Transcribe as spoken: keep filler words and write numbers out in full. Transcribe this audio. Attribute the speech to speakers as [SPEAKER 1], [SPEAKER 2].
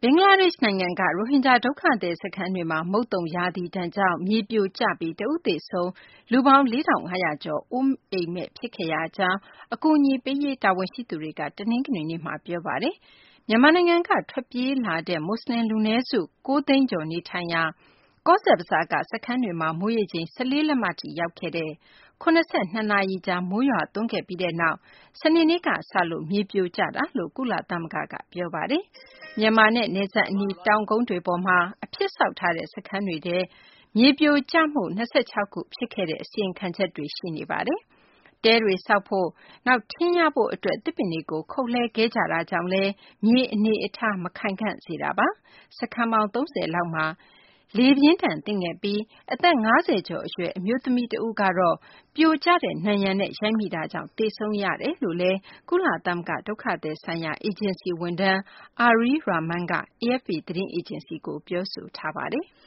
[SPEAKER 1] ဘင်္ဂလားဒေ့ရှ်နိုင်ငံက ရိုဟင်ဂျာ ဒုက္ခသည်စခန်းတွေမှာ မုတ်သုန်ရာသီဒဏ်ကြောင့် မြေပြိုကျပြီး တဦးသေဆုံး၊ လူပေါင်း လေးထောင့်ငါးရာကျော် အိုးအိမ်မဲ့ ဖြစ်ခဲ့ရကြောင်း အကူအညီပေးရေး တာဝန်ရှိသူတွေက တနင်္ဂနွေနေ့မှာ ပြောပါတယ်။ မြန်မာနိုင်ငံက ထွက်ပြေးလာတဲ့ မူဆလင် လူနည်းစု ၉ သိန်းကျော် နေထိုင်ရာ ကောဇ့်ဘဇားက စခန်းတွေမှာ မိုးရေချိန် ၁၄ လက်မထိ ရောက်ခဲ့တဲ့ ၇၂ နာရီကြာ မိုးရွာသွန်းခဲ့ပြီးနောက် စနေနေ့ကစလို့ မြေပြိုကျတာလို့ ကုလသမဂ္ဂက ပြောပါတယ်။ မြန်မာနဲ့ နယ်စပ်အနီး တောင်ကုန်းတွေပေါ်မှာ အဖြစ်ဆောက်ထားတဲ့ စခန်းတွေထဲ မြေပြိုကျမှု ၂၆ ခု ဖြစ်ခဲ့တဲ့ အစီရင်ခံချက်တွေ ရှိနေပါတယ်။ တဲတွေဆောက်ဖို့၊ နောက် ထင်းရဖို့အတွက် သစ်ပင်တွေကို ခုတ်လှဲခဲ့ကြတာကြောင့်လည်း မြေအနေအထား မခိုင်ခံ့စေတာပါ။ စခန်းပေါင်း ၃၀ လောက်မှာ လေပြင်းဒဏ်သင့်ခဲ့ပြီး အသက် ၅၀ ကျော်အရွယ် အမျိုးသမီးတဦးကတော့ ပြိုကျတဲ့ နံရံနဲ့ ရိုက်မိတာကြောင့် သေဆုံးခဲ့ရတယ်လို့လည်း ကုလသမဂ္ဂ ဒုက္ခသည်ဆိုင်ရာ အေဂျင်စီ ဝန်ထမ်း Arie Rahman က အေအက်ဖ်ပီ သတင်းအေဂျင်စီကို ပြောဆိုထားပါတယ်။